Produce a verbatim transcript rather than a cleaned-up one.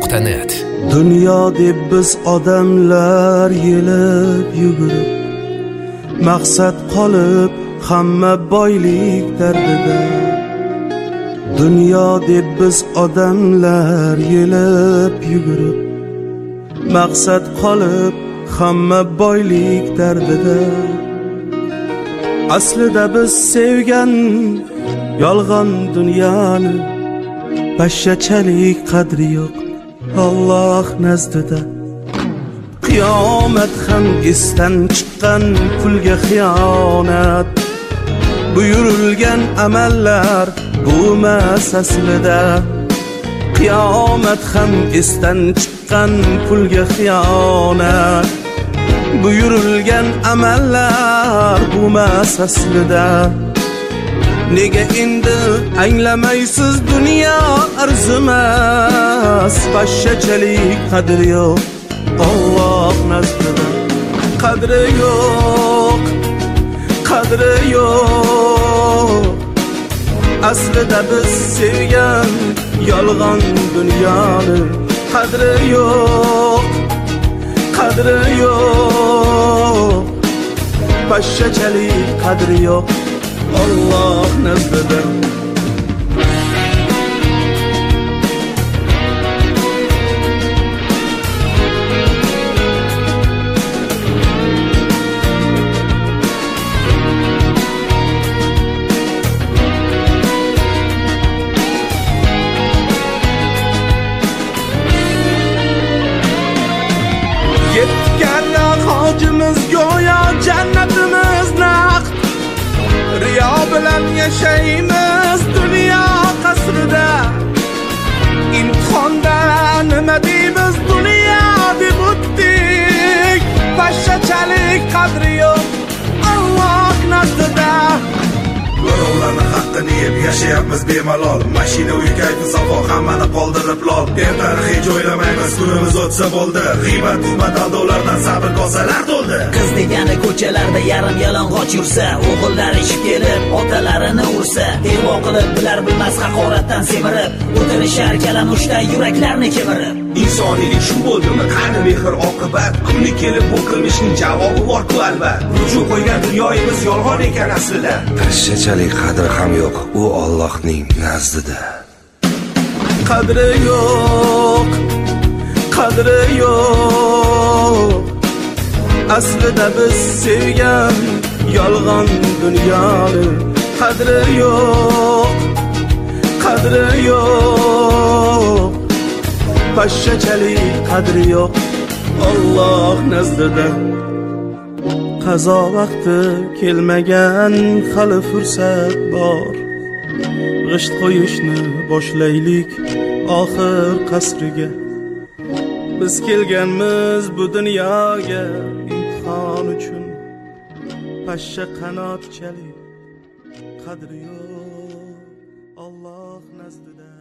nuqta net. Dunyo deb biz odamlar yelib yugurib, maqsad qolib hamma boylik dardida. Dunyo deb biz odamlar yelib yugurib, maqsad qolib hamma boylik dardida. Aslida biz sevgan yolg'on dunyoni, bashachalik qadri yo'q Alloh nazdida. Qiyomat ham esdan chiqqan pulga xiyonat, buyurilgan amallar bo'lmas aslida. Qiyomat ham esdan chiqqan pulga xiyonat, buyurilgan amallar bo'lmas aslida. Nega endi anglamaysiz dunyo arzimas, bashachalik qadri yo'q Alloh nazdida. Qadri yo'q, qadri yo'q. Aslida biz sevgan yolg'on dunyoni, qadri yo'q, qadri yo'q. Bashachalik qadri yo'q Alloh nazdida. Yetganlar hojimiz go'yo jannatimiz naq. Riyo bilan yashaymiz dunyo qasrida. Imtihonda nima deymiz dunyo deb o'tdik. Bashachalik qadri yo'q Alloh nazdida. Birovlarning haqqini yeb yashayapmiz bemalol. Mashina uy kayfi safo hammani qoldirib lol. Tarixiy joylamaymiz kunimiz o'tsa bo'ldi. G'iybat tuhmat aldovlardan sabr kosalar to'ldi. Qiz degani ko'chalarda yarim yalang'och yursa, o'g'illar ishib kelib otalarini ursa, devo qilib bilar bilmas haqoratdan semirib, o'tirishar kalamushday yuraklarni kemirib. Insoniylik shu bo'ldimi? Qani mehr oqibat? Kuni kelib bu qilmishning javobi bor-ku albat. Ruju qo'ygan dunyoyimiz yolg'on ekan aslida. Bashachalik qadri ham yo'q u Allohning nazdida. Qadri yo'q, qadri yo'q. Aslida biz sevgan yolg'on dunyoni, qadri yo'q, qadri yo'q. Bashachalik qadri yo'q Alloh nazdida. Qazo vaqti kelmagan hali fursat bor. G'isht qo'yishni boshlaylik oxir qasriga. Biz kelganmiz bu dunyoga imtihon uchun. Pashsha qanotchalik qadri yo'q Alloh nazdida.